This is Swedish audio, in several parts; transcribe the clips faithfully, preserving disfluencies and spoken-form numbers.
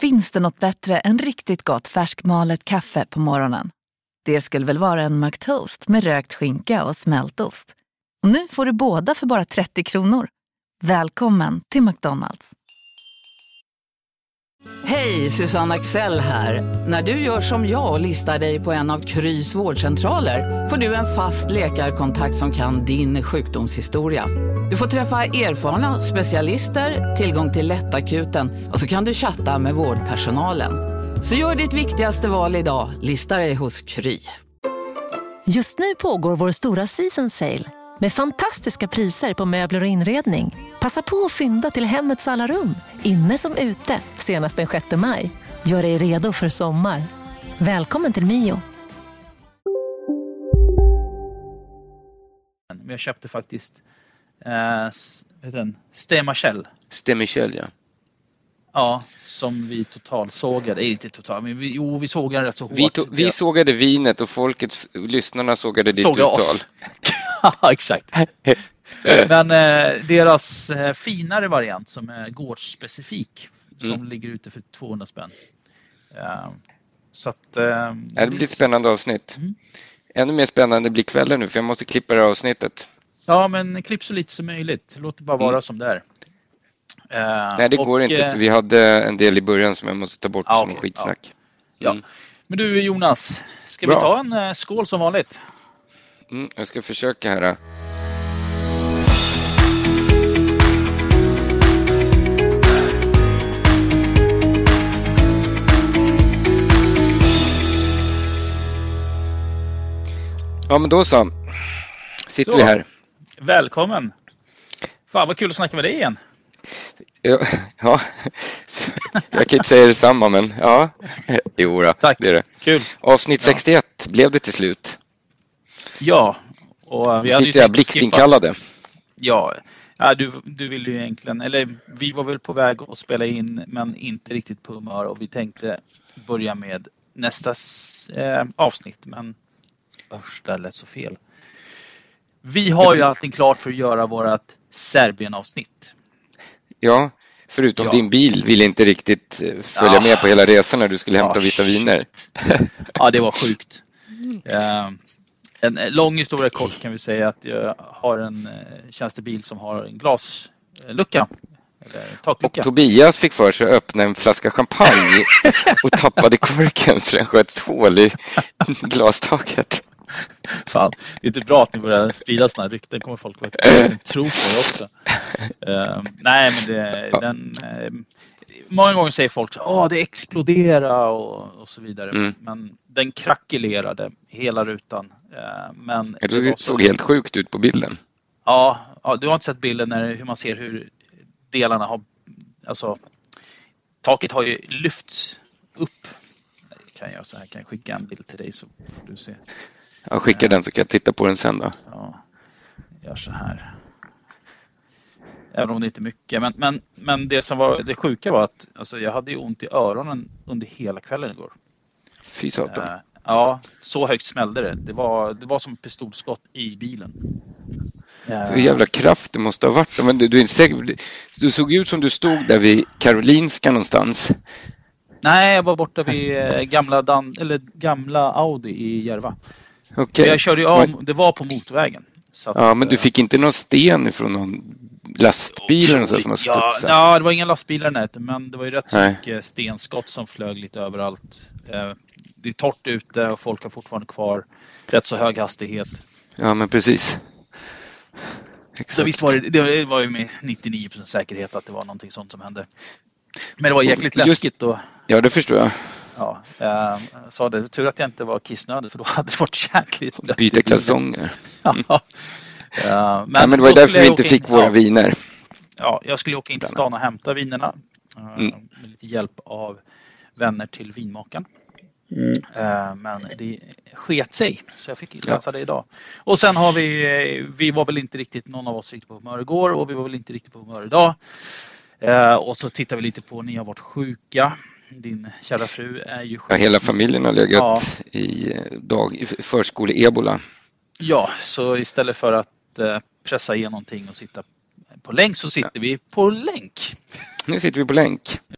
Finns det något bättre än riktigt gott färskmalet kaffe på morgonen? Det skulle väl vara en McToast med rökt skinka och smältost. Och nu får du båda för bara trettio kronor. Välkommen till McDonald's. Hej, Susanne Axel här. När du gör som jag och listar dig på en av Krys vårdcentraler får du en fast läkarkontakt som kan din sjukdomshistoria. Du får träffa erfarna specialister, tillgång till lättakuten och så kan du chatta med vårdpersonalen. Så gör ditt viktigaste val idag, lista dig hos Kry. Just nu pågår vår stora season sale med fantastiska priser på möbler och inredning. Passa på att fynda till hemmets alla rum, inne som ute, senast den sjätte maj. Gör dig redo för sommar. Välkommen till Mio. Men jag köpte faktiskt eh, vet du, Stemachel. Stemachel, ja. Ja, som vi totalt sågade. Nej, inte totalt, men vi, jo, vi sågade rätt så hårt. Vi, to- vi sågade vinet och folket, lyssnarna sågade ditt sågade uttal. Oss. Ja, exakt. Men eh, deras eh, finare variant som är gårdsspecifik som Mm. ligger ute för tvåhundra spänn. Uh, så att... Uh, Det blir ett spännande avsnitt. Mm. Ännu mer spännande blir kvällen nu, för jag måste klippa det här avsnittet. Ja, men klipp så lite som möjligt. Låt det bara vara Mm. som det är. Uh, Nej, det och, går inte, uh, för vi hade en del i början som jag måste ta bort ja, som okej, skitsnack. Ja. Mm. Men du, Jonas, ska Bra. vi ta en uh, skål som vanligt? Mm, jag ska försöka här. Ja, men då så. Sitter Så. vi här. Välkommen. Fan, vad kul att snacka med dig igen. Ja, ja. Jag kan inte säga detsamma, men ja. Jo, då, Tack. det är det. Kul. Avsnitt Ja. sextioett blev det till slut. Ja. Och Vi vi hade ju sitter här tänkt skippa- blixtinkallade. Ja, ja du, du ville ju egentligen, eller vi var väl på väg att spela in men inte riktigt på humör och vi tänkte börja med nästa eh, avsnitt, men usch, det lät så fel. Vi har ju allting klart för att göra vårat Serbien-avsnitt. Ja, förutom Ja. din bil ville inte riktigt eh, följa Ja. med på hela resan när du skulle hämta Ja, vissa viner. Ja, det var sjukt. Eh, en lång historia kort kan vi säga att jag har en eh, tjänstebil som har en glaslucka. Eller Och taklucka. Tobias fick för sig att öppna en flaska champagne och tappade korken så den sköt ett hål i glastaket. Fan, det är inte bra att ni börjar sprida sådana här rykten. Kommer folk att tro på det också. Uh, nej, men det, Ja. den... Uh, många gånger säger folk att oh, det exploderar och, och så vidare. Mm. Men den krackelerade hela rutan. Uh, men Det var så- såg helt sjukt ut på bilden. Ja, ja, du har inte sett bilden när hur man ser hur delarna har... Alltså, taket har ju lyfts upp. Kan jag så här kan jag skicka en bild till dig så får du se. Jag skickar den så kan jag titta på den sen då. Ja, gör så här. Även om det inte är mycket. Men, men, men det som var det sjuka var att alltså, jag hade ju ont i öronen under hela kvällen igår. Fy satan. Uh, ja, så högt smällde det. Det var, det var som pistolskott i bilen. Uh, Hur jävla kraft det måste ha varit. Men du, du, är inte säker, du såg ut som du stod där vid Karolinska någonstans. Nej, jag var borta vid eh, gamla, Dan, eller gamla Audi i Järva. Okej. Jag körde ju av, Men- det var på motorvägen. Så att, Ja, men du eh, fick inte någon sten ifrån någon lastbil eller något sånt som har ja, studsat? ja, det var inga lastbilar i nätet, men det var ju rätt så Nej. mycket stenskott som flög lite överallt. Eh, Det är torrt ute och folk har fortfarande kvar rätt så hög hastighet. Ja, men precis. Exakt. Så visst var det, det var ju med nittionio procent säkerhet att det var någonting sånt som hände. Men det var jäkligt Just- läskigt och Ja, det förstår jag. ja, eh, sa det. Tur att jag inte var kissnödig för då hade det varit jäkligt lätt. Byta kalsonger. Ja. Eh, Men, ja, men det var ju då därför skulle vi jag inte åka fick in- våra ja, viner. Ja, jag skulle åka in till stan och hämta vinerna. eh, Mm. Med lite hjälp av vänner till vinmakaren. Mm. Eh, Men det sket sig så jag fick Ja. lösa det idag. Och sen har vi, eh, vi var väl inte riktigt, någon av oss riktigt på humör igår och vi var väl inte riktigt på humör idag. Eh, Och så tittar vi lite på, ni har varit sjuka. Din kära fru är ju sjuk. Ja, hela familjen har legat Ja. i eh, dag, i förskole-ebola. Ja, så istället för att eh, pressa igenom någonting och sitta på länk så sitter vi på länk. Nu sitter vi på länk.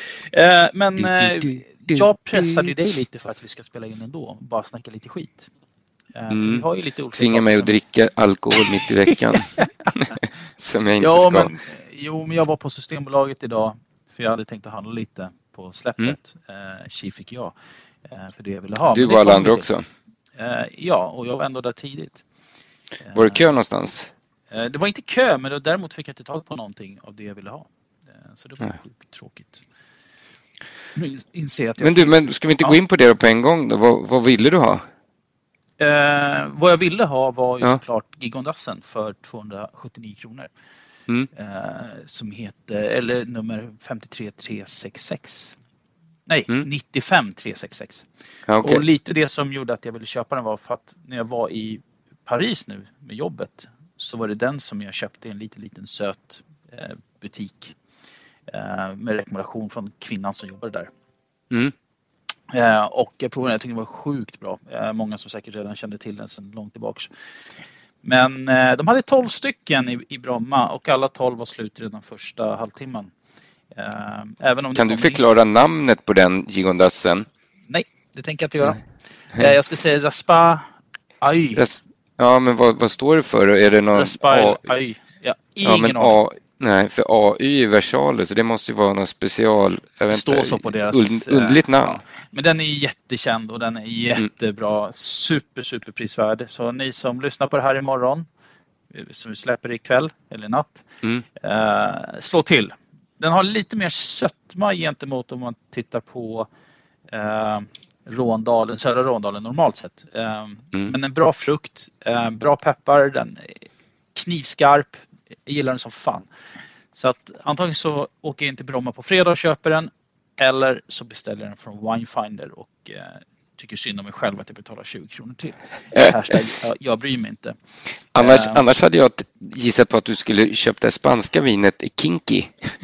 Eh, men eh, jag pressade ju dig lite för att vi ska spela in ändå. Bara snacka lite skit. Eh, Mm. Vi har ju lite olika Tvinga mig saker att dricka alkohol mitt i veckan. Som jag inte ja, ska. Men, jo, men jag var på Systembolaget idag. För jag hade tänkt att handla lite på släppet. Mm. Eh, Tji fick jag. Eh, för det jag ville ha. Du men var alla andra också? Eh, ja, och jag var ändå där tidigt. Eh, var det kö någonstans? Eh, det var inte kö, men då, däremot fick jag inte tag på någonting av det jag ville ha. Eh, så det var sjukt tråkigt. Inse att jag men du, men ska vi inte ja. gå in på det på en gång då? Vad, vad ville du ha? Eh, vad jag ville ha var ju ja. såklart Gigondassen för tvåhundrasjuttionio kronor. Mm. Eh, som heter, eller nummer femtiotre tre sextiosex. Nej, mm. nittiofem tre sextiosex. Ja, okay. Och lite det som gjorde att jag ville köpa den var för att när jag var i Paris nu med jobbet så var det den som jag köpte i en liten, liten söt eh, butik. Eh, med rekommendation från kvinnan som jobbade där. Mm. Eh, och jag provade den, jag tyckte det var sjukt bra. Eh, många som säkert redan kände till den sedan långt tillbaks. Men eh, de hade tolv stycken i, i Bromma och alla tolv var slut redan första halvtimman. Eh, även om kan det du förklara in... namnet på den Gigondassen? Nej, det tänker jag inte göra. Eh, jag ska säga Raspa Ay. Ras... Ja, men vad, vad står det för? Är det någon Raspa A... Ay. Ja, ingen ja, men A... Nej, för A Y är versaler så det måste ju vara någon special. Jag vet står inte, så på deras und, underligt namn. Ja. Men den är jättekänd och den är jättebra. Mm. Super, super prisvärd. Så ni som lyssnar på det här imorgon, som vi släpper ikväll eller natt, mm. eh, slå till. Den har lite mer sötma gentemot om man tittar på eh, Råndalen, södra Råndalen normalt sett. Eh, mm. Men en bra frukt, eh, bra peppar, den är knivskarp. Jag gillar den som fan. Så att antagligen så åker jag in till Bromma på fredag och köper den. Eller så beställer jag den från Winefinder och eh, tycker synd om mig själv att jag betalar tjugo kronor till. Hashtag, jag, jag bryr mig inte. Annars, uh, annars hade jag gissat på att du skulle köpa det spanska vinet Kinky.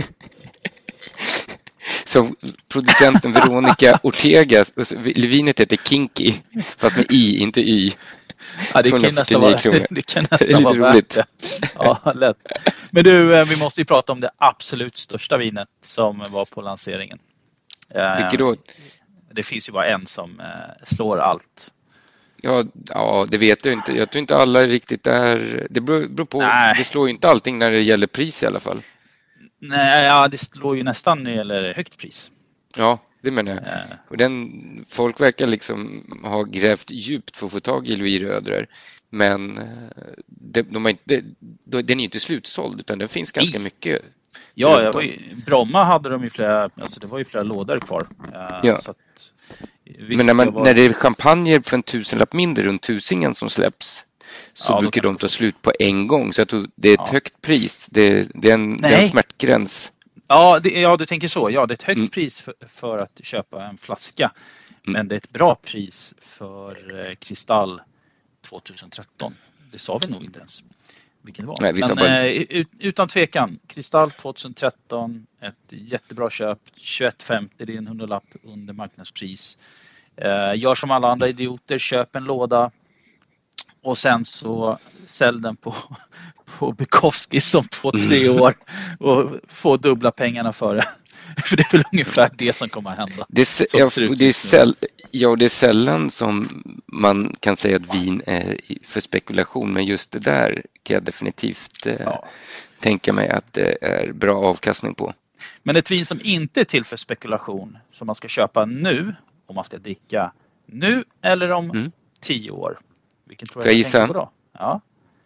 Som producenten Veronica Ortega. Vinet heter Kinky. Fast med I, inte Y. Ja, det, kan nästan vara, det kan nästan vara värt det. Ja, lätt. Men du, vi måste ju prata om det absolut största vinet som var på lanseringen. Vilket då? Det finns ju bara en som slår allt. Ja, ja, det vet jag inte. Jag tror inte alla riktigt är... Det beror, beror på. Nej. Det slår ju inte allting när det gäller pris i alla fall. Nej, ja, det slår ju nästan när det gäller högt pris. Ja, det menar jag. Och den, folk verkar liksom ha grävt djupt för att få tag i Louis Rödrer. Men de, de har inte, de, den är inte slutsåld utan den finns ganska mycket. Ja, jag var ju, Bromma hade de ju flera, alltså det var ju flera lådor kvar. Ja. Så att, men när, man, var... när det är champagne för en tusenlapp mindre runt tusingen som släpps så ja, brukar de ta slut på en gång. Så jag tror det är ett ja. högt pris. Det, det, är en, det är en smärtgräns. Ja, det, ja, du tänker så. Ja, det är ett högt mm. pris för, för att köpa en flaska. Mm. Men det är ett bra pris för eh, Kristall tjugohundratretton. Det sa vi nog inte ens vilken det var. Nej, men bara... eh, ut, utan tvekan, Kristall tjugohundratretton, ett jättebra köp. tjugoett femtio, det är en hundralapp under marknadspris. Eh, gör som alla andra idioter, köp en låda. Och sen så sälj den på, på Bukowski som två, tre år och få dubbla pengarna för det. För det är väl ungefär det som kommer att hända. Det är, ja, det är, säll, ja, det är sällan som man kan säga att vin är för spekulation. Men just det där kan jag definitivt eh, ja. tänka mig att det är bra avkastning på. Men ett vin som inte är till för spekulation, som man ska köpa nu, om man ska dricka nu eller om mm. tio år. Vilken tror jag jag gissa? På då? Ja.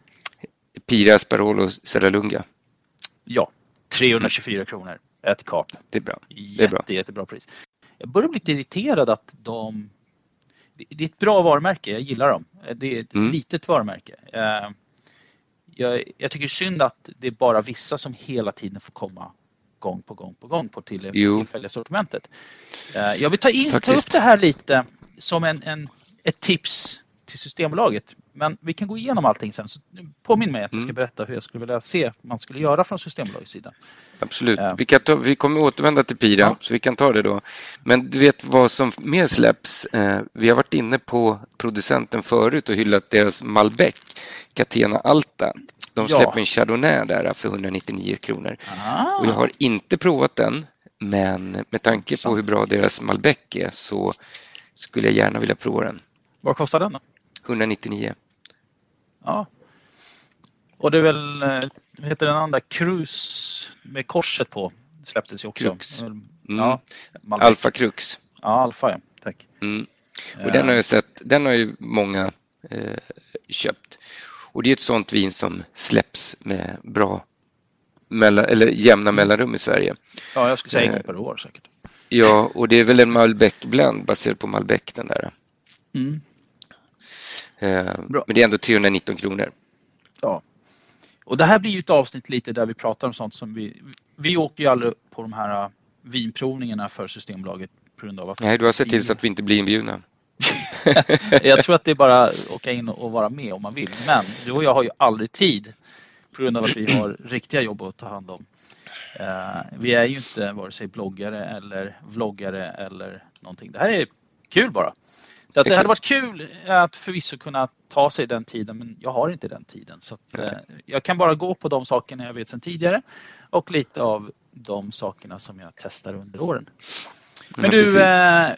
Pira, Sparolo, Serralunga. Ja, trehundratjugofyra kronor. Ett kap. Det är bra. Det är Jätte, bra. Jättebra pris. Jag börjar bli lite irriterad att de... Det är ett bra varumärke, jag gillar dem. Det är ett mm. litet varumärke. Jag, jag tycker det är synd att det är bara vissa som hela tiden får komma gång på gång på gång på till, tillfälliga sortimentet. Jag vill ta, in, ta upp det här lite som en, en, ett tips till Systembolaget. Men vi kan gå igenom allting sen. Så påminn mig att jag ska berätta hur jag skulle vilja se man skulle göra från Systembolagets sida. Absolut. Uh, vi, kan ta, vi kommer återvända till Pira ja. så vi kan ta det då. Men du vet vad som mer släpps? Uh, vi har varit inne på producenten förut och hyllat deras Malbec, Catena Alta. De släpper ja. en Chardonnay där för etthundranittionio kronor. Ah. Och jag har inte provat den. Men med tanke på hur bra deras Malbec är så skulle jag gärna vilja prova den. Vad kostar den då? etthundranittionio. Ja. Och det är väl, vad heter den andra? Cruz med korset på. Släpptes ju också. Crux. Mm. Ja, Malbec. Alfa Crux. Ja, Alfa, ja. Tack. Mm. Och den har jag sett, den har ju många eh, köpt. Och det är ett sånt vin som släpps med bra mellan, eller jämna mellanrum i Sverige. Ja, jag skulle säga en gång per år säkert. Ja, och det är väl en Malbec-blend baserad på Malbec den där. Mm. Eh, men det är ändå trehundranitton kronor. Ja. Och det här blir ju ett avsnitt lite där vi pratar om sånt som vi... Vi åker ju aldrig på de här vinprovningarna för Systembolaget på grund av att... Nej, du har sett till så att vi inte blir inbjudna. Jag tror att det är bara att åka in och vara med om man vill. Men du och jag har ju aldrig tid på grund av att vi har riktiga jobb att ta hand om. Uh, vi är ju inte vare sig bloggare eller vloggare eller någonting. Det här är kul bara. Så att det hade varit kul att förvisso kunna ta sig den tiden, men jag har inte den tiden. Så att, uh, jag kan bara gå på de sakerna jag vet sedan tidigare och lite av de sakerna som jag testar under åren. Men ja, du, uh,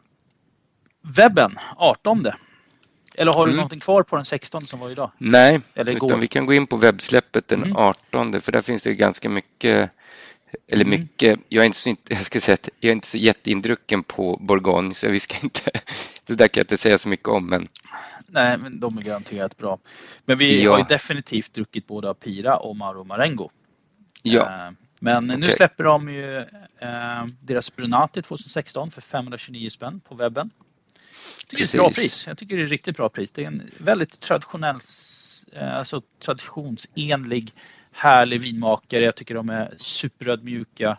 webben, artonde. Eller har du mm. någonting kvar på den sextonde som var idag? Nej, eller utan vi kan gå in på webbsläppet den mm. artonde, för där finns det ganska mycket, eller mycket, mm. jag är inte så, jag ska säga att jag är inte så jätteindrucken på Bourgogne, så vi ska inte, det där kan jag inte säga så mycket om, men... Nej, men de är garanterat bra. Men vi ja. har ju definitivt druckit både av Pira och Maro Marengo. Ja. Uh, men okay. nu släpper de ju uh, deras Brunati tjugohundrasexton för femhundratjugonio spänn på webben. Jag tycker det är ett bra pris. Jag tycker det är ett riktigt bra pris. Det är en väldigt traditionell, alltså traditionsenlig, härlig vinmakare. Jag tycker de är superödmjuka.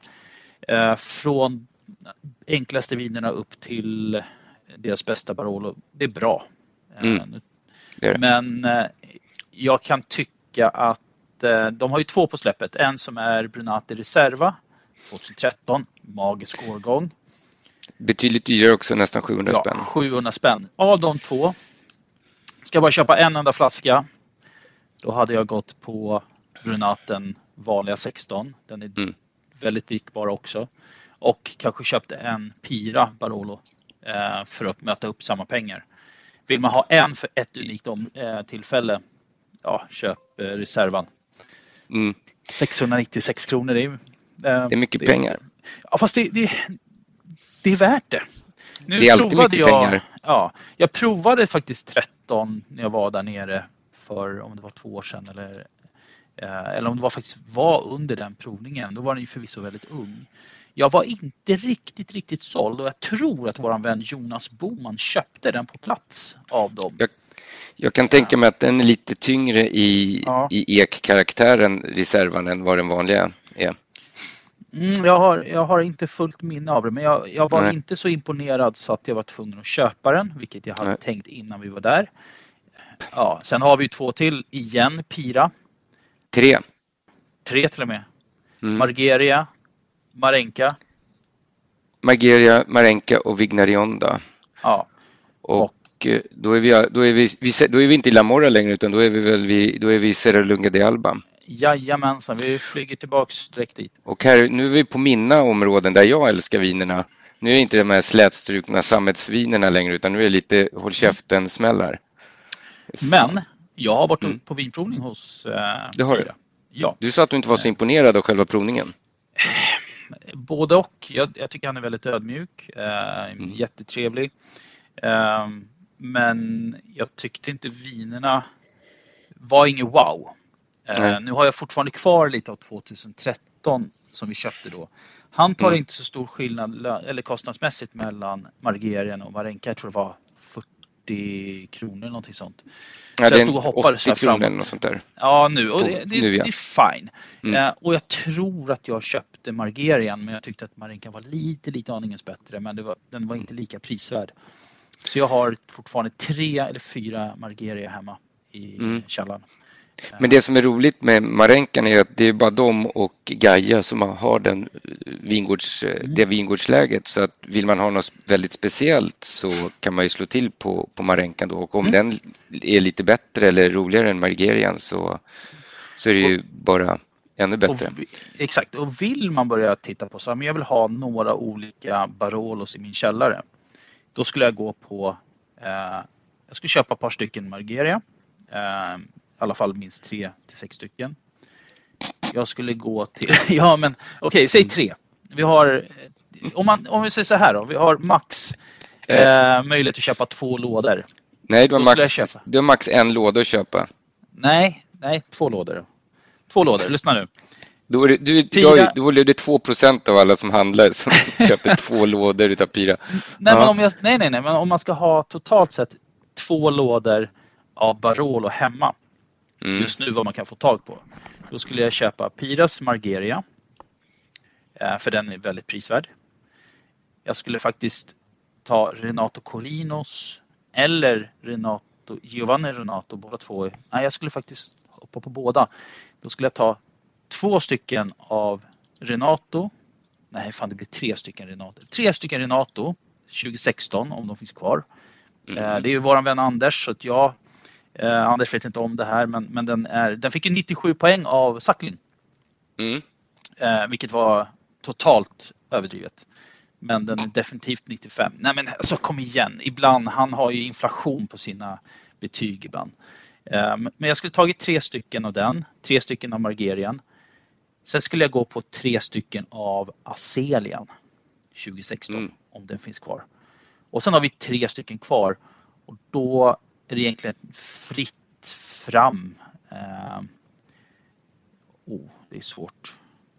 Från enklaste vinerna upp till deras bästa Barolo. Det är bra. Mm. Det är det. Men jag kan tycka att de har ju två på släppet. En som är Brunati Reserva tjugohundratretton. Magisk årgång. Betydligt dyrare också, nästan sjuhundra spänn. Ja, sjuhundra spänn. Av de två ska jag bara köpa en enda flaska. Då hade jag gått på Brunaten vanliga sexton. Den är mm. väldigt drickbar också. Och kanske köpte en Pira Barolo eh, för att möta upp samma pengar. Vill man ha en för ett unikt om, eh, tillfälle, ja, köp eh, reservan. Mm. sexhundranittiosex kronor. Det är, eh, det är mycket det, pengar. Ja, fast det, det Det är värt det. Nu det är alltid mycket jag, pengar. Ja, jag provade faktiskt tretton när jag var där nere för om det var två år sedan. Eller, eller om det var faktiskt var under den provningen. Då var den ju förvisso väldigt ung. Jag var inte riktigt, riktigt såld. Och jag tror att vår vän Jonas Boman köpte den på plats av dem. Jag, jag kan tänka mig att den är lite tyngre i, ja. i ek-karaktären, reservan, än vad den vanliga är. Mm, jag, har, jag har inte fullt minne av det, men jag, jag var Nej. inte så imponerad så att jag var tvungen att köpa den, vilket jag hade Nej. tänkt innan vi var där. Ja, sen har vi två till igen, Pira. Tre. Tre till och med. Mm. Margeria, Marenka. Margeria, Marenka och Vignarion då. Ja. Och, och då är vi då är vi, vi då är vi inte i La Morra längre, utan då är vi väl vi då är vi i Serralunga de Alba. Jajamensan, vi flyger tillbaks direkt dit. Och här, nu är vi på mina områden där jag älskar vinerna. Nu är det inte de här slätstrukna sammetsvinerna längre, utan nu är det lite håll käften smällar. Men jag har varit mm. på vinprovning hos eh, Det har du? Ja. Du sa att du inte var så imponerad av själva provningen. Både och. Jag, jag tycker han är väldigt ödmjuk. Eh, mm. Jättetrevlig. Eh, men jag tyckte inte vinerna var inget wow. Uh, nu har jag fortfarande kvar lite av tjugohundratretton som vi köpte då. Han tar mm. inte så stor skillnad eller kostnadsmässigt mellan Margerian och Marenka. Jag tror det var fyrtio kronor eller någonting sånt. Ja, så jag stod och hoppade så här framåt. Eller något sånt där. Ja, nu. Och det, det, nu, ja. det är fine. Mm. Uh, och jag tror att jag köpte Margerian, men jag tyckte att Marenka var lite, lite aningens bättre. Men det var, den var inte lika prisvärd. Så jag har fortfarande tre eller fyra Margeria hemma i mm. källaren. Men det som är roligt med Marenkan är att det är bara de och Gaia som har den vingårds, mm. det vingårdsläget. Så att vill man ha något väldigt speciellt så kan man ju slå till på, på Marenkan då. Och om mm. den är lite bättre eller roligare än Margerian så, så är det ju bara ännu bättre. Och, exakt, och vill man börja titta på så här, men jag vill ha några olika Barolos i min källare. Då skulle jag gå på, eh, jag skulle köpa ett par stycken Margeria. Eh, I alla fall minst tre till sex stycken. Jag skulle gå till, ja men okej, okay, säg tre. Vi har, om, man, om vi säger så här då, vi har max eh, möjlighet att köpa två lådor. Nej, du har, max, du har max en låda att köpa. Nej, nej, två lådor. Två lådor, lyssna nu. Då är det, du, Pira... då är det två procent av alla som handlar som köper två lådor utav Pira. Nej, men om jag, nej, nej, nej, men om man ska ha totalt sett två lådor av Barolo hemma, mm. just nu vad man kan få tag på, då skulle jag köpa Piras Margeria, för den är väldigt prisvärd. Jag skulle faktiskt ta Renato Corinos eller Renato, Giovanni Renato, båda två. Nej, jag skulle faktiskt hoppa på båda. Då skulle jag ta två stycken av Renato. Nej, fan det blir tre stycken Renato. Tre stycken Renato tjugo sexton om de finns kvar. Mm. Det är ju våran vän Anders, så att jag eh, Anders vet inte om det här, men, men den, är, den fick ju nittiosju poäng av Sacklin. Mm. Eh, vilket var totalt överdrivet. Men den är definitivt nittiofem. Nej men alltså kom igen. Ibland, han har ju inflation på sina betyg ibland. Um, men jag skulle tagit tre stycken av den. Tre stycken av Margerian. Sen skulle jag gå på tre stycken av Azelian. tjugo sexton. Mm. Om den finns kvar. Och sen har vi tre stycken kvar. Och då är det egentligen fritt fram. Um, oh, det är svårt.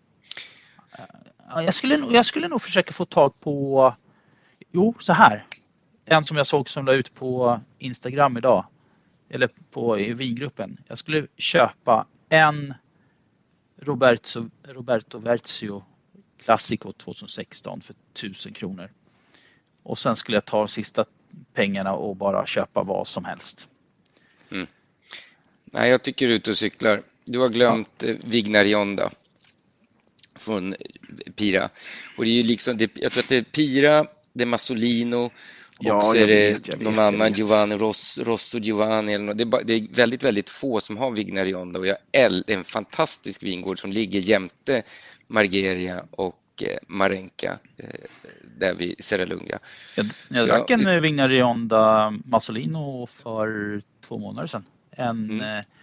Jag skulle, jag skulle nog försöka få tag på, jo så här, en som jag såg som la ut på Instagram idag, eller på i vingruppen. Jag skulle köpa en Roberto, Roberto Verzio Classico tjugo sexton för tusen kronor. Och sen skulle jag ta sista pengarna och bara köpa vad som helst. Mm. Nej, jag tycker ut och cyklar. Du har glömt ja. Vignarionda från Pira. Och det är ju liksom, det, jag tror att det är Pira, det är Masolino och ja, så är det vet, någon vet, annan Giovanni Ross, Rosso Giovanni eller något. Det är, bara, det är väldigt, väldigt få som har Vignarionda och jag är en fantastisk vingård som ligger jämte Margeria och eh, Marenka eh, där vid Serralunga. Jag, jag drack en jag, Vignarionda Masolino för två månader sedan. En mm. eh,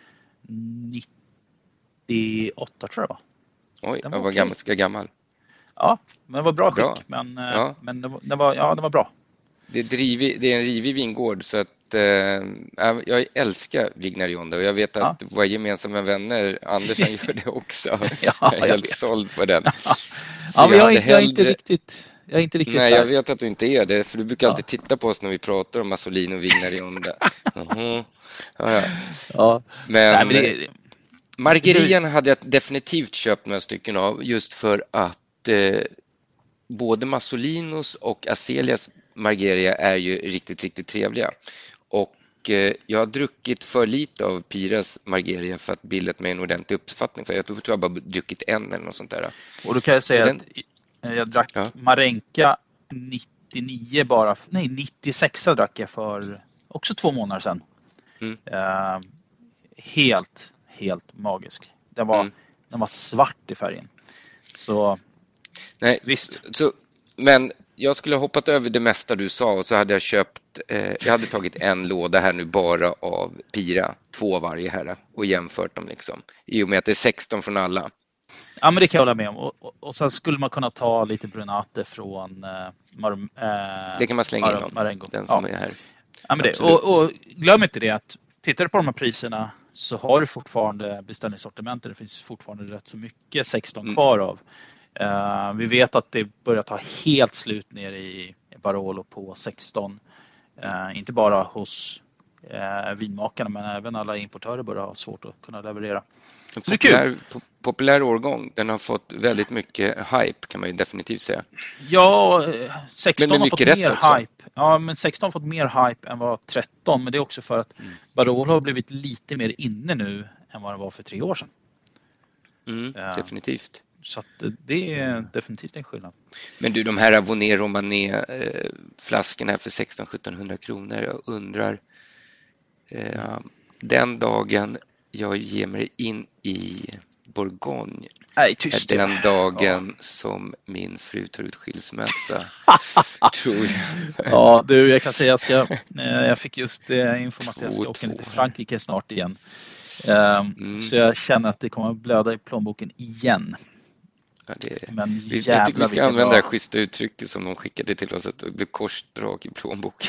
nittioåtta tror jag var. Oj, jag var okay. gammal, ska gammal. Ja, men det var bra, bra. skick. Men, ja. men det, var, det, var, ja, det var bra. Det är, drivig, det är en rivig vingård så att eh, jag älskar Vignarionda och jag vet att ja. våra gemensamma vänner, Anders han gör det också. ja, jag är jag helt vet. såld på den. ja, men jag, jag, hellre... jag är inte riktigt... Jag är inte riktigt Nej, där. jag vet att du inte är det, för du brukar ja. alltid titta på oss när vi pratar om Masolino och Vignarionda. uh-huh. ja, ja. ja. Men... Nej, men det... Margerian hade jag definitivt köpt några stycken av just för att eh, både Masolinos och Azelias Margeria är ju riktigt, riktigt trevliga. Och eh, jag har druckit för lite av Piras Margeria för att bilda mig en ordentlig uppfattning. För jag tror jag bara druckit en eller något sånt där. Och då kan jag säga den... att jag drack ja. Marenka nittionio bara, nej nittiosex drack jag för också två månader sedan. Mm. Uh, helt helt magisk. Den var, mm. den var svart i färgen. Så nej, visst. Så, men jag skulle ha hoppat över det mesta du sa och så hade jag köpt, eh, jag hade tagit en låda här nu bara av Pira, två varje här och jämfört dem liksom. I och med att det är sexton från alla. Ja, men det kan jag hålla med om. Och, och, och sen skulle man kunna ta lite Brunate från eh, Mar, eh, det kan man slänga Mar, in Marengo. Den som ja. är här. Ja, men det. Och, och glöm inte det att tittar du på de här priserna så har du fortfarande beställningssortimentet. Det finns fortfarande rätt så mycket sexton mm. kvar av. Uh, vi vet att det börjar ta helt slut ner i Barolo på sexton. Uh, inte bara hos uh, vinmakarna men även alla importörer börjar ha svårt att kunna leverera. Så populär, det är kul. Populär årgång. Den har fått väldigt mycket hype kan man ju definitivt säga. Ja, sexton har fått mer också. hype. Ja, men sexton har fått mer hype än vad tretton. Men det är också för att mm. Barolo har blivit lite mer inne nu än vad det var för tre år sedan. Mm, uh, definitivt. Så att det är definitivt en skillnad. Men du, de här Avoné Romané flaskorna för sexton till sjuttonhundra kronor. Jag undrar eh, den dagen jag ger mig in i Bourgogne. Nej, tyst. Är den dagen ja. som min fru tar ut skilsmässa. Tror jag. Ja, du, jag kan säga att jag, ska, jag fick just info att jag ska åka ner till Frankrike snart igen. Mm. Så jag känner att det kommer att blöda i plånboken igen. Ja, det är... Men vi, jag tycker vi ska använda bra. det här schyssta uttrycket som de skickade till oss, att det blir korsdrag i plånboken.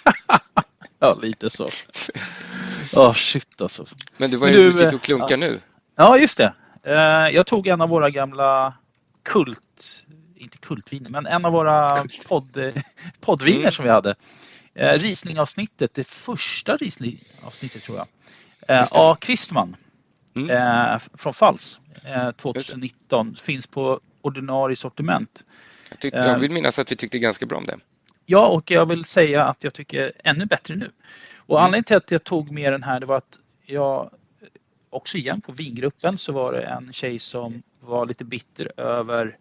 Ja, lite så. Åh, oh, shit alltså. Men du var ju du sitter och klunkar ja. nu. Ja, just det. Jag tog en av våra gamla kult, inte kultviner, men en av våra podd, poddviner mm. som vi hade. Riesling-avsnittet, det första Riesling-avsnittet tror jag. A. Christman mm. från Fals tjugonitton. Finns på ordinarie sortiment. Jag, tyck, jag vill minnas att vi tyckte ganska bra om det. Ja, och jag vill säga att jag tycker ännu bättre nu. Och mm. anledningen till att jag tog med den här, det var att jag också igen på vingruppen så var det en tjej som var lite bitter över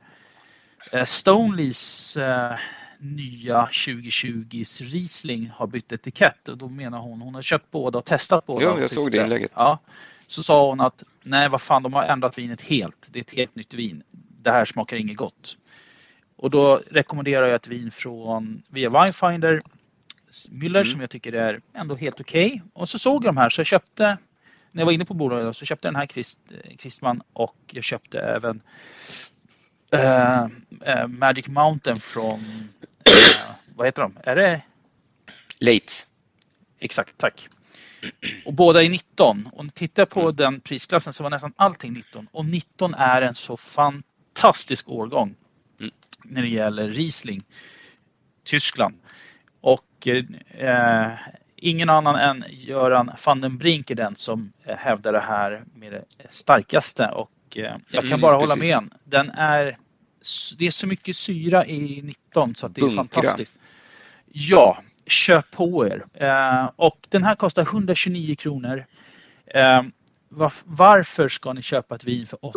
Stoneleys eh, nya tjugohundratjugos Riesling har bytt etikett. Och då menar hon, hon har köpt båda och testat båda. Ja, jag såg det inlägget. Ja, så sa hon att nej, vad fan, de har ändrat vinet helt. Det är ett helt nytt vin. Det här smakar inget gott. Och då rekommenderar jag ett vin från via Winefinder Müller mm. som jag tycker är ändå helt okej. Okay. Och så såg jag de här så jag köpte, när jag var inne på bolaget så köpte jag den här Christ, Christman och jag köpte även uh, uh, Magic Mountain från uh, vad heter de? Är det? Lates. Exakt, tack. Och båda är nitton. Och när tittar på den prisklassen så var nästan allting nitton. Och nitton är en så fantastisk årgång mm. när det gäller Riesling. Tyskland. Och eh, ingen annan än Göran van den Brink är den som eh, hävdar det här med det starkaste. Och eh, jag kan bara mm, hålla med. Den är, det är så mycket syra i nitton så att det är Bunkra. Fantastiskt. Ja, köp på er. Eh, och den här kostar etthundratjugonio kronor. Eh, var, varför ska ni köpa ett vin för åtta?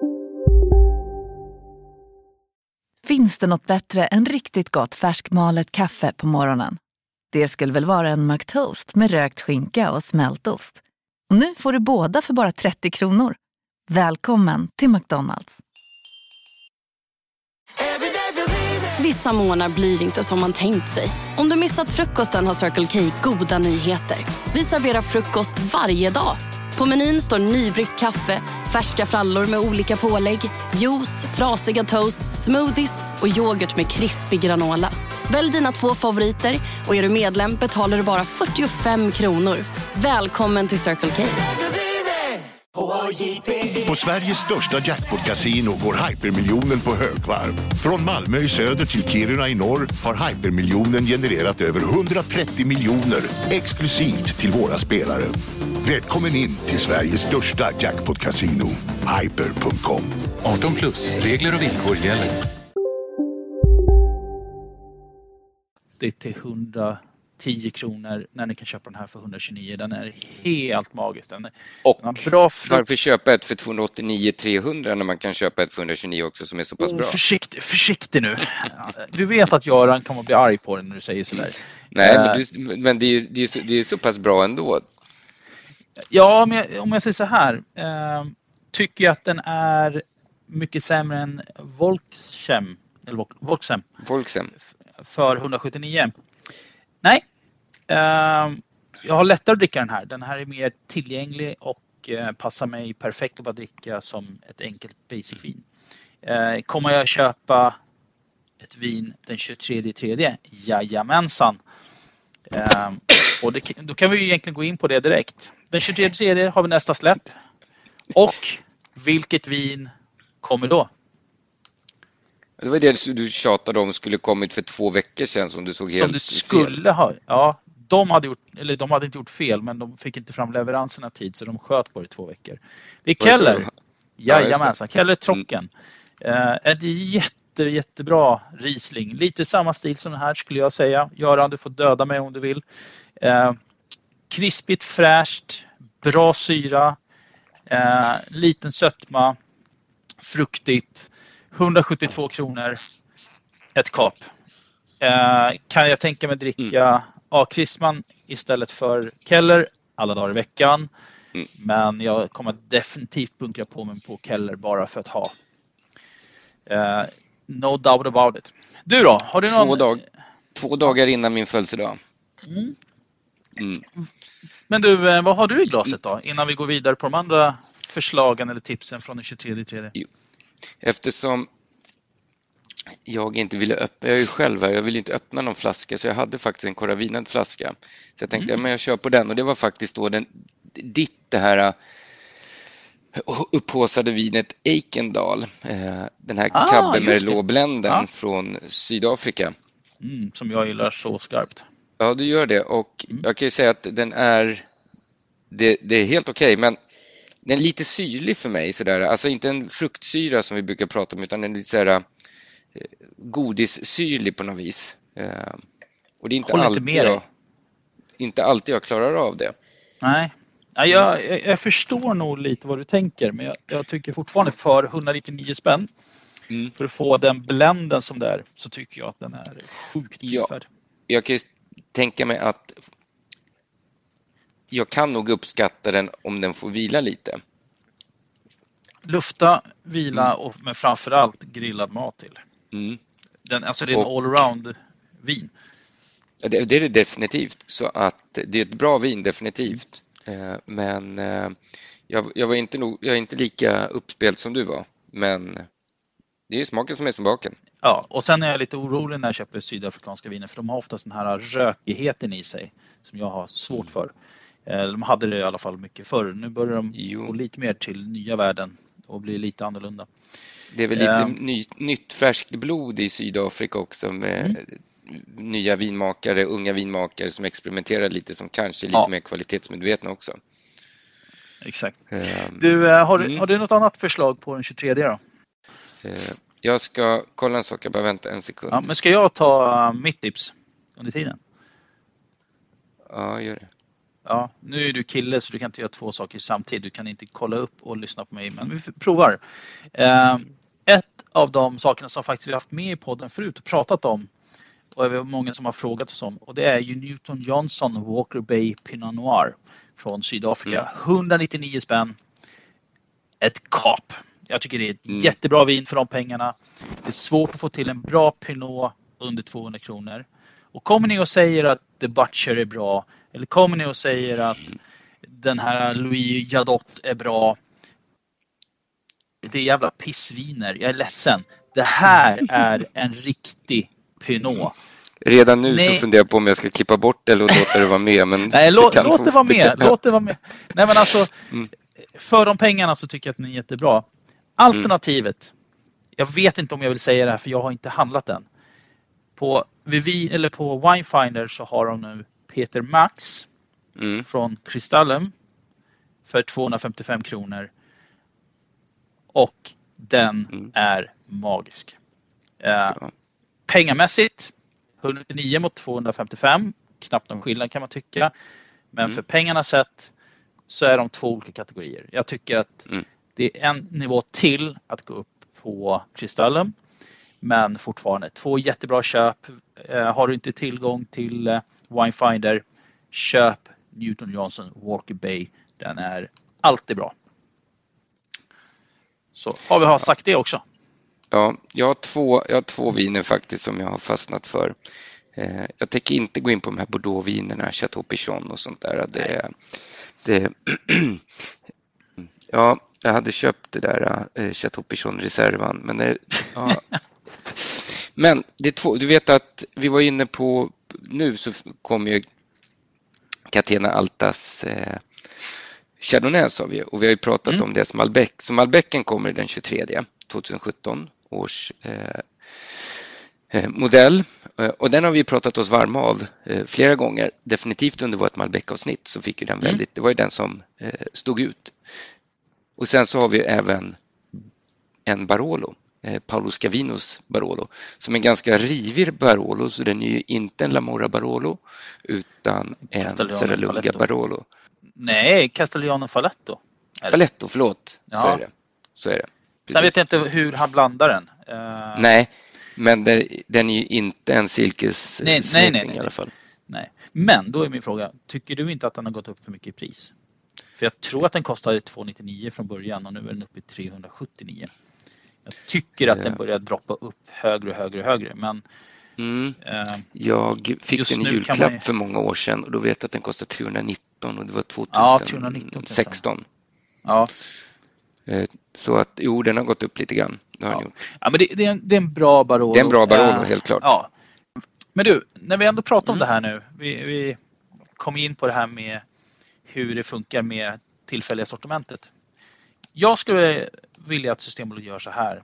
Finns det något bättre än riktigt gott färskmalet kaffe på morgonen? Det skulle väl vara en McToast med rökt skinka och smältost. Och nu får du båda för bara trettio kronor. Välkommen till McDonald's. Vissa månader blir inte som man tänkt sig. Om du missat frukosten har Circle K goda nyheter. Vi serverar frukost varje dag. På menyn står nybryggt kaffe, färska frallor med olika pålägg, juice, frasiga toasts, smoothies och yoghurt med krispig granola. Välj dina två favoriter och är du medlem betalar du bara fyrtiofem kronor. Välkommen till Circle K. På Sveriges största jackpot-casino går hypermiljonen på högvarv. Från Malmö i söder till Kiruna i norr har hypermiljonen genererat över hundratrettio miljoner exklusivt till våra spelare. Välkommen in till Sveriges största jackpot-casino, hyper punkt com. arton plus, regler och villkor gäller. Det är till etthundratio kronor när ni kan köpa den här för etthundratjugonio. Den är helt magisk. Den är, och den har bra fru- varför köpa ett för tvåhundraåttionio trehundra när man kan köpa ett för etthundratjugonio också som är så pass oh, bra? Försiktig, försiktig nu. Du vet att Göran kommer att bli arg på den när du säger sådär. Nej, men, du, men det, är, det, är så, det är så pass bra ändå. Ja, om jag, om jag säger så här. Eh, tycker jag att den är mycket sämre än Volksem. Eller Volksem. Volksem. För etthundrasjuttionio. Nej. Eh, jag har lättare att dricka den här. Den här är mer tillgänglig och eh, passar mig perfekt att bara dricka som ett enkelt basic vin. Eh, kommer jag köpa ett vin den tjugotredje tredje? Jajamensan. Eh, och det, då kan vi ju egentligen gå in på det direkt. Den tjugotredje tredje har vi nästa släpp. Och vilket vin kommer då? Det var det du tjatade om skulle kommit för två veckor sedan som du såg helt Som det skulle fel. ha. Ja, de hade gjort, eller de hade inte gjort fel, men de fick inte fram leveranserna tid så de sköt på det i två veckor. Det är Keller. Jajamensan, Keller Trocken. Mm. Uh, ett jätte, jättebra Riesling. Lite samma stil som den här skulle jag säga. Göran, du får döda mig om du vill. Uh, krispigt, fräscht, bra syra, uh, liten sötma, fruktigt. etthundrasjuttiotvå kronor ett kap. Eh, kan jag tänka mig dricka mm. A. Christman istället för Keller alla dagar i veckan. Mm. Men jag kommer definitivt bunkra på mig på Keller bara för att ha. Uh, no doubt about it. Du då? Har du någon... Två, dag, två dagar innan min födelsedag. Mm. Mm. Men du, vad har du i glaset då? Innan vi går vidare på de andra förslagen eller tipsen från den tjugotredje tredje. Eftersom jag inte ville öppna, jag är ju själv här, jag ville inte öppna någon flaska, så jag hade faktiskt en koravinad flaska. Så jag tänkte, mm. ja, men jag kör på den, och det var faktiskt då den, ditt det här upphaussade vinet Eikendal, den här ah, Cab Merlot-blenden ah. från Sydafrika. Mm, som jag gillar så skarpt. Ja, du gör det, och mm. jag kan ju säga att den är, det, det är helt okej, okay, men den är lite syrlig för mig sådär, alltså inte en fruktsyra som vi brukar prata om, utan en lite sådär godissyrlig på något vis. Och det är inte alltid jag, inte alltid jag klarar av det. Nej, ja, jag, jag förstår nog lite vad du tänker, men jag, jag tycker fortfarande för etthundranittionio spänn mm. för att få den blenden som det är, så tycker jag att den är sjukt prisvärd. Ja, jag kan ju tänka mig att jag kan nog uppskatta den om den får vila lite. Lufta, vila och men framförallt grillad mat till. Mm. Den, alltså det är en all-around vin. Det, det är det definitivt. Så att det är ett bra vin definitivt. Men jag, jag var inte nog, jag är inte lika uppspelt som du var. Men det är smaken som är som baken. Ja, och sen är jag lite orolig när jag köper sydafrikanska viner, för de har ofta den här rökigheten i sig som jag har svårt för. De hade det i alla fall mycket förr. Nu börjar de jo. gå lite mer till nya världen och bli lite annorlunda. Det är väl lite um, ny, nytt färskt blod i Sydafrika också med mm. nya vinmakare, unga vinmakare som experimenterar lite, som kanske är lite ja. mer kvalitetsmedvetna också. Exakt. Um, du, har, mm. har du något annat förslag på den tjugotredje då? Uh, jag ska kolla en sak, jag bara vänta en sekund. Ja, men ska jag ta mitt tips under tiden? Ja, gör det. Ja, nu är du kille så du kan inte göra två saker samtidigt. Du kan inte kolla upp och lyssna på mig, men vi provar. Eh, ett av de sakerna som faktiskt vi har haft med i podden förut och pratat om, och det är många som har frågat oss om, och det är ju Newton Johnson Walker Bay Pinot Noir från Sydafrika. Mm. etthundranittionio spänn. Ett kap. Jag tycker det är ett mm. jättebra vin för de pengarna. Det är svårt att få till en bra Pinot under tvåhundra kronor. Och kommer ni och säger att The Butcher är bra, eller kommer ni och säger att den här Louis Jadot är bra, det är jävla pissviner, jag är ledsen. Det här är en riktig Pinot. Redan nu Nej. så funderar jag på om jag ska klippa bort det eller låta det vara med. Men Nej, låt det, låt det vara med. Det låt det vara med. Nej, men alltså, mm. för de pengarna så tycker jag att den är jättebra. Alternativet, mm. jag vet inte om jag vill säga det här för jag har inte handlat den. På Vivin eller på Winefinder så har de nu Peter Max mm. från Crystallum för tvåhundrafemtiofem kronor. Och den mm. är magisk. Eh, ja. Pengamässigt etthundranittionio mot tvåhundrafemtiofem. Knappt någon skillnad kan man tycka. Men mm. för pengarna sett så är de två olika kategorier. Jag tycker att mm. det är en nivå till att gå upp på Crystallum. Men fortfarande två jättebra köp. Eh, har du inte tillgång till eh, Winefinder, köp Newton Johnson Walker Bay. Den är alltid bra. Så har vi har sagt det också. Ja, jag har två, jag har två viner faktiskt som jag har fastnat för. Eh, jag tänker inte gå in på de här Bordeaux-vinerna, Chateau Pichon och sånt där. Det, det, ja, jag hade köpt det där eh, Chateau Pichon Reservan, men det, ja. Men det är två, du vet att vi var inne på, nu så kom ju Catena Altas eh, Chardonnay sa vi, och vi har ju pratat mm. om det som Malbec. Så Malbecen kommer den tjugotredje tjugosjutton års eh, eh, modell, eh, och den har vi pratat oss varma av eh, flera gånger. Definitivt under vårt Malbec-avsnitt så fick ju den väldigt, mm. det var ju den som eh, stod ut. Och sen så har vi även en Barolo, eh, Paolo Scavinos Barolo, som är en ganska rivig Barolo, så den är ju inte en Lamora Barolo utan en Serralunga Barolo. Nej, Castigliano Falletto. Falletto, förlåt. Ja. Så är det. Så är det. Sen vet jag inte hur han blandar den. Uh... Nej, men det, den är ju inte en silkes nej, nej, nej, nej, i alla fall. Nej. Men då är min fråga, tycker du inte att den har gått upp för mycket i pris? För jag tror att den kostade tvåhundranittionio från början och nu är den uppe i trehundrasjuttionio. Jag tycker att den börjar droppa upp högre och högre och högre. Men, mm. eh, jag fick en julklapp man... för många år sedan och då vet jag att den kostade trehundranitton och det var tjugohundrasexton. Ja, ja. Så att jo, den har gått upp lite grann. Det har ja. den gjort. Ja, men det, det, är en, det är en bra Barolo. Det är en bra Barolo, helt klart. Ja. Men du, när vi ändå pratar om mm. det här nu. Vi, vi kom in på det här med hur det funkar med tillfälliga sortimentet. Jag skulle vilja att Systembolaget gör så här.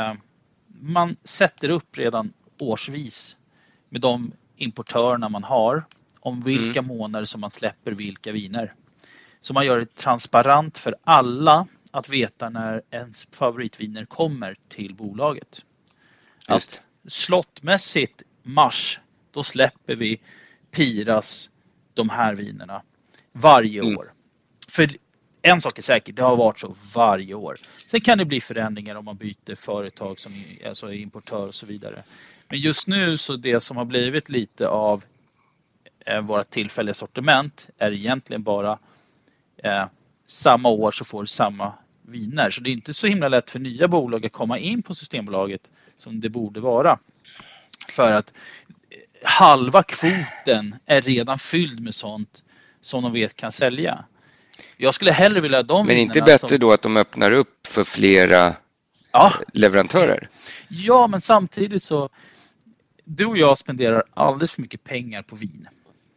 Man sätter upp redan årsvis med de importörerna man har om vilka mm. månader som man släpper vilka viner. Så man gör det transparent för alla att veta när ens favoritviner kommer till bolaget. Just. Att slottmässigt mars, då släpper vi Piras de här vinerna varje mm. år. För en sak är säker, det har varit så varje år. Sen kan det bli förändringar om man byter företag som alltså är importör och så vidare. Men just nu så det som har blivit lite av eh, våra tillfälliga sortiment är egentligen bara eh, samma år så får du samma viner. Så det är inte så himla lätt för nya bolag att komma in på Systembolaget som det borde vara. För att halva kvoten är redan fylld med sånt som de vet kan sälja. Jag skulle hellre vilja de Men inte bättre som... då att de öppnar upp för flera ja. leverantörer? Ja, men samtidigt så du och jag spenderar alldeles för mycket pengar på vin.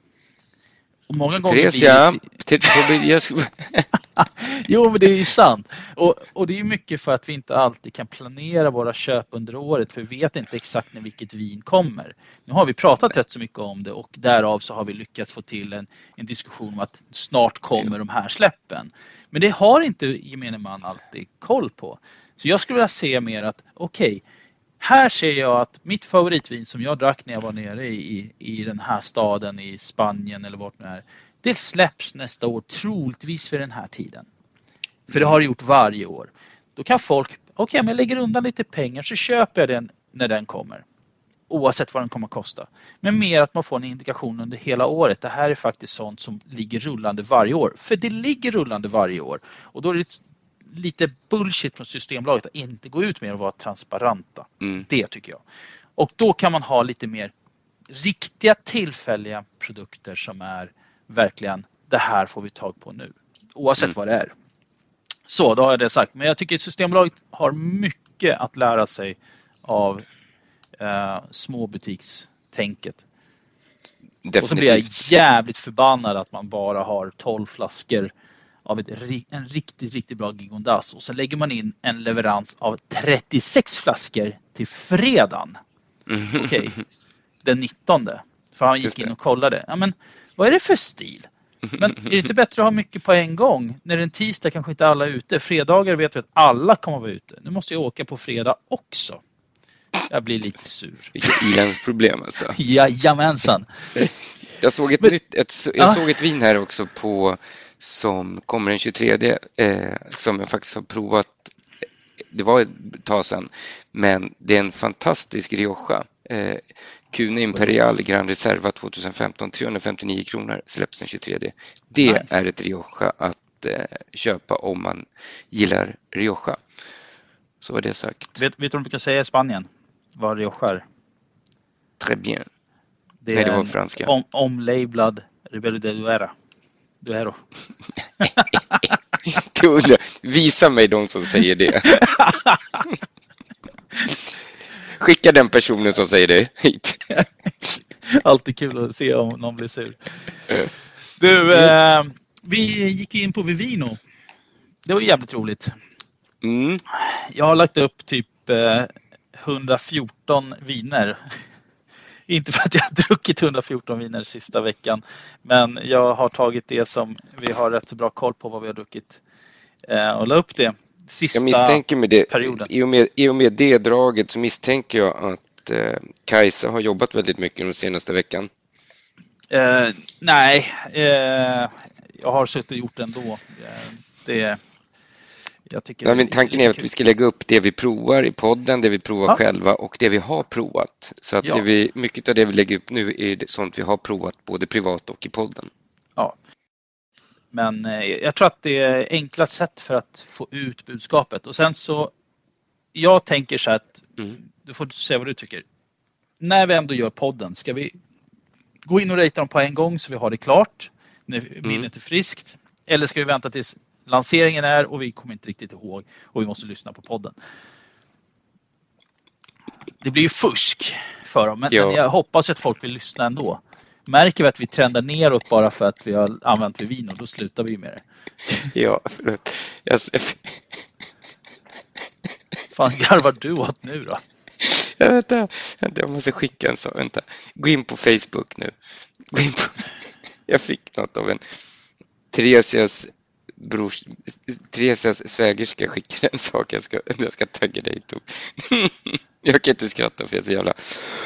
Och många gånger Therese, ja. blir... Jo, men det är ju sant. Och, och det är ju mycket för att vi inte alltid kan planera våra köp under året. För vi vet inte exakt när vilket vin kommer. Nu har vi pratat rätt så mycket om det. Och därav så har vi lyckats få till en, en diskussion om att snart kommer ja. de här släppen. Men det har inte gemene man alltid koll på. Så jag skulle vilja se mer att okej. Okay, här ser jag att mitt favoritvin som jag drack när jag var nere i, i den här staden i Spanien eller vart nu är. Det släpps nästa år troligtvis för den här tiden. För det har det gjort varje år. Då kan folk, okej okay, men jag lägger undan lite pengar så köper jag den när den kommer. Oavsett vad den kommer att kosta. Men mer att man får en indikation under hela året. Det här är faktiskt sånt som ligger rullande varje år. För det ligger rullande varje år. Och då är det lite bullshit från Systembolaget att inte gå ut med att vara transparenta. Mm. Det tycker jag. Och då kan man ha lite mer riktiga tillfälliga produkter som är verkligen det här får vi tag på nu. Oavsett mm. vad det är. Så, då har jag det sagt. Men jag tycker att Systembolaget har mycket att lära sig av eh, småbutikstänket. Definitivt. Och så blir jag jävligt förbannad att man bara har tolv flaskor av ett, en riktigt, riktigt bra Gigondas. Och så lägger man in en leverans av trettiosex flaskor till fredagen. Mm. Okej, okay. Den nittonde. För han gick in och kollade. Ja, men vad är det för stil? Men är det inte bättre att ha mycket på en gång? När det är en tisdag kanske inte alla är ute. Fredagar vet vi att alla kommer att vara ute. Nu måste jag åka på fredag också. Jag blir lite sur. Vilket ilandsproblem alltså. Jajamensan. Jag såg ett, Men, nytt, ett, jag ja. såg ett vin här också på som kommer den tjugotredje eh, som jag faktiskt har provat. Det var ett tag sedan. Men det är en fantastisk Rioja. Eh, Cune Imperial Gran Reserva tjugohundrafemton, trehundrafemtionio kronor, släpps den tjugotredje. Det nice. är ett Rioja att eh, köpa om man gillar Rioja. Så var det sagt. Vet, vet du vad du kan säga i Spanien? Vad Rioja är? Très bien. Det Nej, det var franska. Om, omlablad Ribera del Duero. Duero. Visa mig de som säger det. Skicka den personen som säger det hit. Alltid kul att se om någon blir sur. Du, eh, vi gick in på Vivino. Det var jävligt roligt. Mm. Jag har lagt upp typ eh, hundrafjorton viner. Inte för att jag har druckit hundrafjorton viner sista veckan. Men jag har tagit det som vi har rätt så bra koll på vad vi har druckit. Eh, och la upp det. Sista jag misstänker med det, perioden. I och med, i och med det draget så misstänker jag att eh, Kajsa har jobbat väldigt mycket den senaste veckan. Eh, nej, eh, jag har suttit och gjort det ändå. Eh, det, jag tycker nej, men tanken är att vi ska lägga upp det vi provar i podden, det vi provar ja. själva och det vi har provat. Så att ja. det vi, mycket av det vi lägger upp nu är sånt vi har provat både privat och i podden. Ja. Men eh, jag tror att det är enkla sätt för att få ut budskapet. Och sen så, jag tänker så att, mm. du får säga vad du tycker. När vi ändå gör podden, ska vi gå in och ratea dem på en gång så vi har det klart, när minnet är friskt? Eller ska vi vänta tills lanseringen är och vi kommer inte riktigt ihåg och vi måste lyssna på podden? Det blir ju fusk för dem, men, men jag hoppas att folk vill lyssna ändå. Märker vi att vi trendar neråt bara för att vi har använt Vivino, då slutar vi med det. Ja, jag... Fan, garvar du åt nu då? Jag, vänta, vänta, jag måste skicka en sak. Vänta. Gå in på Facebook nu. Gå in på... Jag fick något av en Theresias brors, Theresias svägerska skickar en sak. Jag ska, jag ska tagga dig då. Jag kan inte skratta för jag är så jävla...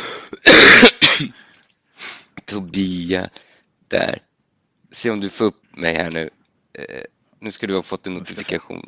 Tobia, där. Se om du får upp mig här nu. Eh, nu ska du ha fått en notifikation.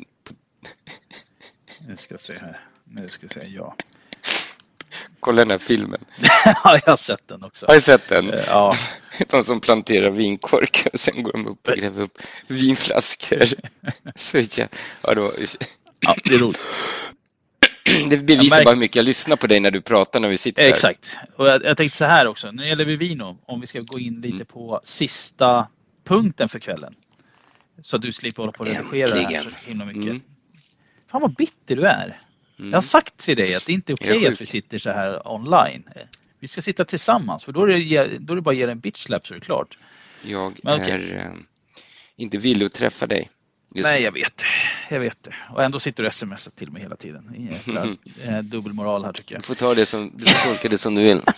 Nu ska jag se här. Nu ska jag säga ja. Kolla den här filmen. Ja, jag har sett den också. Har du sett den? Ja. De som planterar vinkorkar och sen går de upp och gräver upp vinflaskor. Så ja, ja, då... ja, det är roligt. Det bevisar märk... bara hur mycket jag lyssnar på dig när du pratar när vi sitter här. Exakt. Och jag, jag tänkte så här också. När det gäller Vivino, om vi ska gå in lite mm. på sista punkten för kvällen. Så att du slipper hålla på att redigera här så himla mycket. Mm. Fan vad bitter du är. Mm. Jag har sagt till dig att det inte är okej okay att vi sitter så här online. Vi ska sitta tillsammans, för då är det, då är det bara att ge en bitch slap så är det klart. Jag Men, är okay. äh, inte villig att träffa dig. Nej, jag vet. Jag vet det. Och ändå sitter du smsar till mig hela tiden. Jäkla, eh, dubbelmoral här tycker jag. Du får ta det som, du får tolka det som du vill.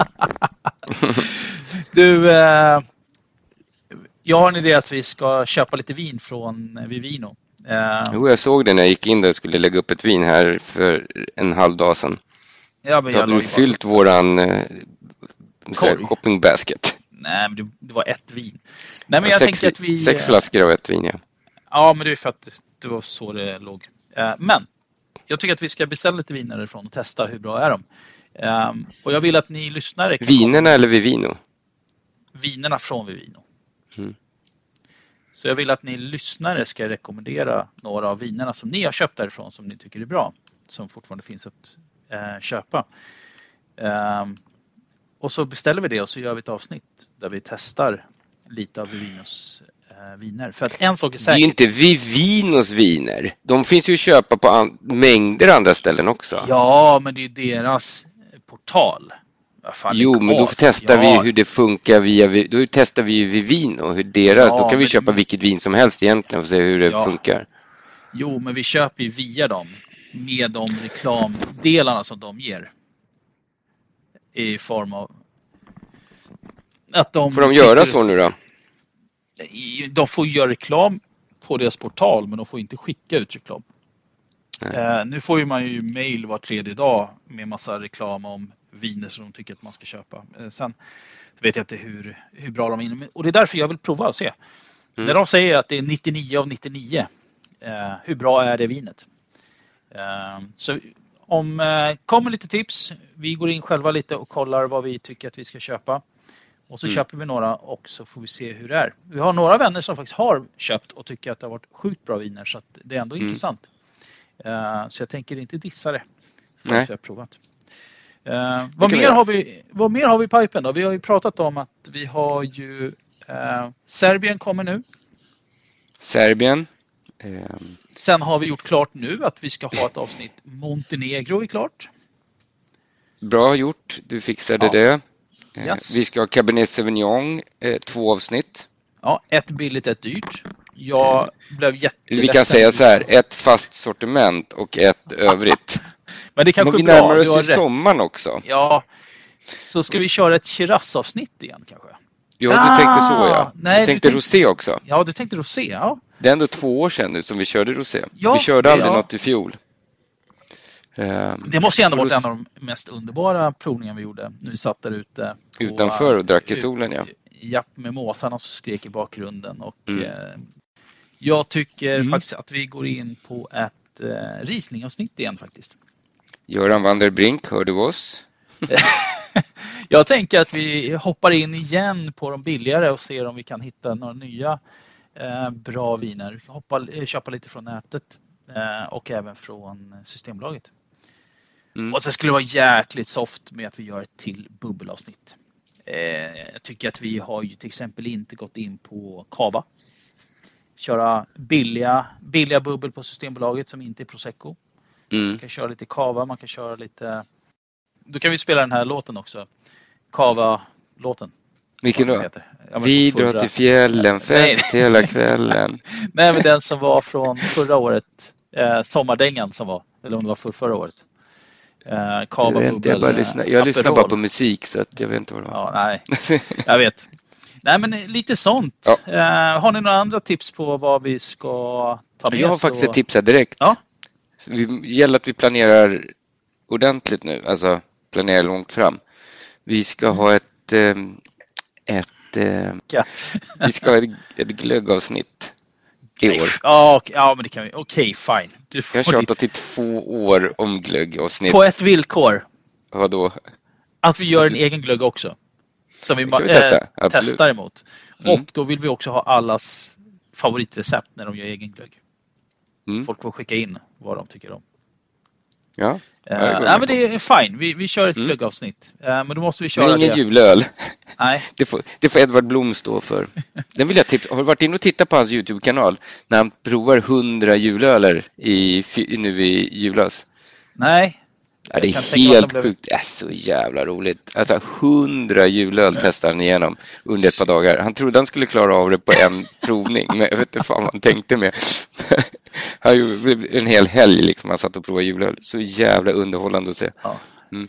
Du, eh, jag har en idé att vi ska köpa lite vin från Vivino. Eh, jo, jag såg det när jag gick in där och skulle lägga upp ett vin här för en halv dag sedan. Ja, men då hade du fyllt bara... våran eh, här, shopping basket. Nej, men det, det var ett vin. Nej, men jag sex, tänker att vi... Sex flaskor av ett vin, ja. Ja, men det är för att det var så det låg. Men jag tycker att vi ska beställa lite viner ifrån och testa hur bra är de. Och jag vill att ni lyssnare... Vinerna eller Vivino? Vinerna från Vivino. Mm. Så jag vill att ni lyssnare ska rekommendera några av vinerna som ni har köpt därifrån som ni tycker är bra. Som fortfarande finns att äh, köpa. Um, och så beställer vi det och så gör vi ett avsnitt där vi testar lite av Vivinos äh, viner. För att en sak är säkert... Det är ju inte Vivinos viner. De finns ju att köpa på an- mängder andra ställen också. Ja, men det är deras portal. Fan, jo, men då testar ja. vi hur det funkar via... Då testar vi ju Vivino. Hur deras, ja, då kan vi köpa men... vilket vin som helst egentligen för att se hur det ja. funkar. Jo, men vi köper ju via dem med de reklamdelarna som de ger. I form av... Att de får de göra så nu då? De får göra reklam på deras portal, men de får inte skicka ut reklam. Uh, nu får ju man ju mail var tredje dag med massa reklam om viner som de tycker att man ska köpa. Uh, sen vet jag inte hur, hur bra de är inne. Och det är därför jag vill prova och se. Mm. När de säger att det är nittionio av nittionio, uh, hur bra är det vinet? Uh, så om uh, kommer lite tips, vi går in själva lite och kollar vad vi tycker att vi ska köpa. Och så mm. köper vi några och så får vi se hur det är. Vi har några vänner som faktiskt har köpt och tycker att det har varit sjukt bra viner, så att det är ändå mm. intressant. Uh, så jag tänker inte dissa det. För att vi har provat. Uh, vad, mer har vi, vad mer har vi i pipen då? Vi har ju pratat om att vi har ju uh, Serbien kommer nu. Serbien. Um... Sen har vi gjort klart nu att vi ska ha ett avsnitt Montenegro är klart. Bra gjort, du fixade ja. det. Yes. Vi ska ha Cabernet Sauvignon, eh, två avsnitt. Ja, ett billigt, ett dyrt. Jag blev jätteledsen. Vi kan säga så här, ett fast sortiment och ett övrigt. Men det kanske Men vi är bra. närmar oss i sommaren också. Ja, så ska vi köra ett Shiraz-avsnitt igen kanske? Ja, du ah, tänkte så ja. Nej, du tänkte du rosé tänk... också. Ja, du tänkte rosé, ja. Det är ändå två år sedan nu som vi körde rosé. Ja, vi körde aldrig ja. något i fjol. Um, det måste ju ändå varit en av de mest underbara provningarna vi gjorde. Nu vi satt där ute. På, utanför och drack i solen, ja. Japp, med måsarna och skrek i bakgrunden. Och mm. eh, jag tycker mm. faktiskt att vi går in på ett eh, Riesling-avsnitt igen faktiskt. Göran van der Brink, hör du oss? Jag tänker att vi hoppar in igen på de billigare och ser om vi kan hitta några nya eh, bra viner. Hoppa, köpa lite från nätet eh, och även från Systembolaget. Mm. Och så skulle det vara jäkligt soft med att vi gör ett till bubbelavsnitt. Eh, jag tycker att vi har ju till exempel inte gått in på Cava. Köra billiga, billiga bubbel på Systembolaget som inte är Prosecco. Mm. Man kan köra lite Cava, man kan köra lite... Då kan vi spela den här låten också. Cava-låten. Vilken då? Ja, vi drar till fjällen, fest Nej. hela kvällen. Nej, men den som var från förra året. Eh, sommardängan som var. Eller om det var för förra året. Eh, Cava, jag bubbel, jag bara lyssnar, jag lyssnar bara på musik så att jag vet inte vad det var. Ja, nej, jag vet. Nej, men lite sånt. Ja. Eh, har ni några andra tips på vad vi ska ta med? Jag har faktiskt och... ett tips här direkt. Ja. Det gäller att vi planerar ordentligt nu. Alltså planerar långt fram. Vi ska ha ett... Eh, ett eh, ja. vi ska ha ett, ett glöggavsnitt i år. Ja, ja, men det kan vi. Okej, okay, fine. Du får jag har tjatat i två år om glöggavsnitt. På ett villkor. Vadå? Att vi gör en du... egen glögg också. Som vi, vi äh, testa. testar emot. Mm. Och då vill vi också ha allas favoritrecept när de gör egen glögg. Mm. Folk får skicka in vad de tycker om. Ja. Uh, nej, men det är fine. Vi, vi kör ett mm. glöggavsnitt. Uh, men då måste vi köra men ingen det. julöl. Nej. Det får, det får Edvard Blom stå för. Den vill jag tipsa. Har du varit inne och tittat på hans YouTube-kanal när han provar hundra julöler i, nu i julas? Nej. Ja, det är helt blev... sjukt. Det är så jävla roligt. Alltså hundra julöl ja. testar han igenom under ett par dagar. Han trodde han skulle klara av det på en provning. Men jag vet inte fan vad han tänkte med. Han gjorde en hel helg liksom. Han satt och provade julöl. Så jävla underhållande att se. Ja.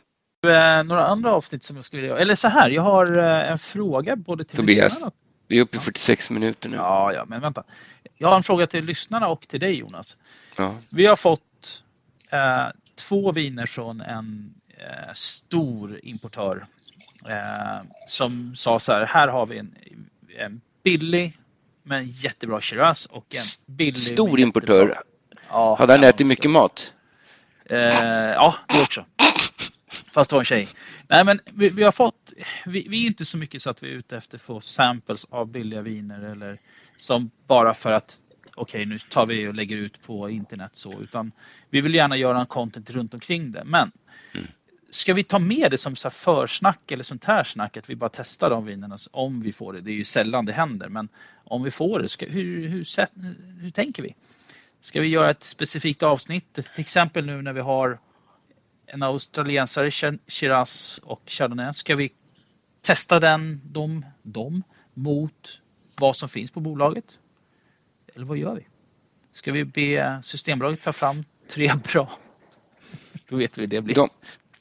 Mm. Några andra avsnitt som jag skulle göra. Eller så här, jag har en fråga både till Tobias, lyssnarna. Vi är uppe i fyrtiosex minuter nu. Ja, ja, men vänta. Jag har en fråga till lyssnarna och till dig, Jonas. Ja. Vi har fått... Eh, två viner från en eh, stor importör eh, som sa så här, här har vi en, en billig men jättebra Shiraz och en billig stor importör. Ja, hade han ätit mycket mat? Eh, ja, det också. Fast det var en tjej. Nej, men vi, vi har fått vi, vi är inte så mycket så att vi är ute efter att få samples av billiga viner eller som bara för att okej, nu tar vi och lägger ut på internet så, utan vi vill gärna göra en content runt omkring det. Men mm. ska vi ta med det som så här försnack eller sånt här snack, att vi bara testar de vinerna om vi får det? Det är ju sällan det händer, men om vi får det, ska, hur, hur, hur, hur tänker vi? Ska vi göra ett specifikt avsnitt? Till exempel nu när vi har en australiensare, Shiraz och Chardonnay, ska vi testa den, de, de mot vad som finns på bolaget? Eller vad gör vi? Ska vi be Systembolaget ta fram tre bra? Då vet vi hur det blir. De,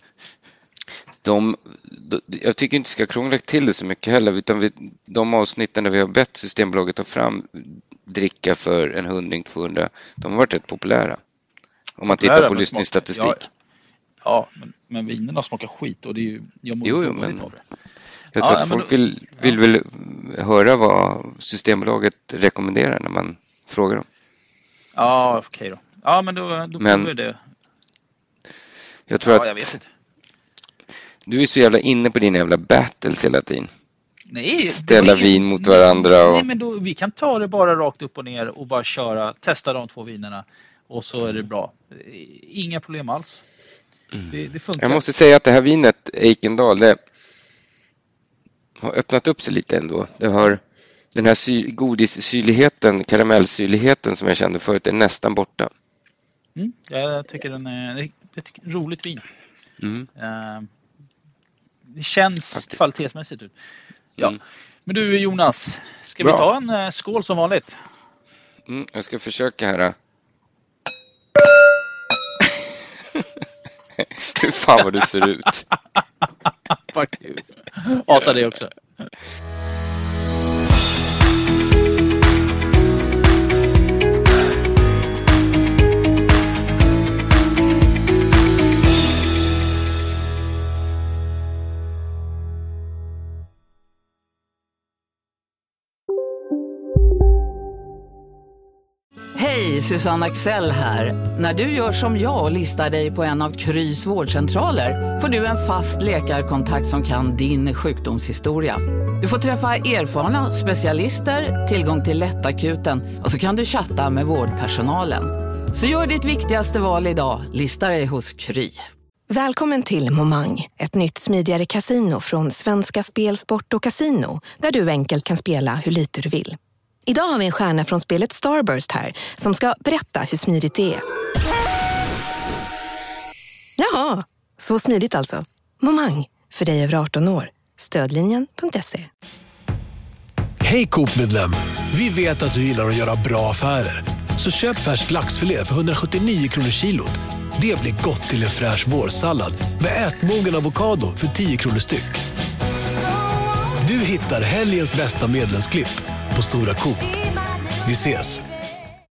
de, de, jag tycker inte ska krångla till det så mycket heller. Utan vi, de avsnitten där vi har bett Systembolaget ta fram dricka för en hundring, tvåhundra. De har varit rätt populära. Om man tittar på lyssningsstatistik. Ja, ja men, men vinerna smakar skit. Och det är ju, jag jo, jo, men jag ja, tror att folk då, vill, vill ja. väl höra vad Systembolaget rekommenderar när man frågar dem. Ja, okej okay då. Ja, men då, då men, vi det. Jag tror ja, att jag vet inte. Du är så jävla inne på dina jävla battles hela tiden. Nej, ställa ingen, vin mot varandra. Och... Nej, men då, vi kan ta det bara rakt upp och ner och bara köra, testa de två vinerna och så är det bra. Inga problem alls. Mm. Det, det funkar. Jag måste säga att det här vinet, Eikendal, det har öppnat upp sig lite ändå. Det har den här sy- godissyrligheten, karamellsyrligheten som jag kände förut är nästan borta. Mm, jag tycker den är, det är ett roligt vin. Mm. Uh, det känns faktiskt kvalitetsmässigt ut. Ja. Mm. Men du Jonas, ska Bra. vi ta en uh, skål som vanligt? Mm, jag ska försöka här. Hur fan vad du ser ut. Fuck you. Hatar det också. Hej, Hej, Susanne Axel här. När du gör som jag och listar dig på en av Krys vårdcentraler får du en fast läkarkontakt som kan din sjukdomshistoria. Du får träffa erfarna specialister, tillgång till lättakuten och så kan du chatta med vårdpersonalen. Så gör ditt viktigaste val idag, lista dig hos Kry. Välkommen till Momang, ett nytt smidigare casino från Svenska Spel, Sport och Casino, där du enkelt kan spela hur lite du vill. Idag har vi en stjärna från spelet Starburst här som ska berätta hur smidigt det är. Jaha, så smidigt alltså. Momang, för dig över arton år. Stödlinjen punkt se. Hej Coop-medlem! Vi vet att du gillar att göra bra affärer. Så köp färsk laxfilé för hundrasjuttionio kronor kilot. Det blir gott till en fräsch vårsallad med ätmogen avokado för tio kronor styck. Du hittar helgens bästa medlemsklipp på Stora Coop. Vi ses!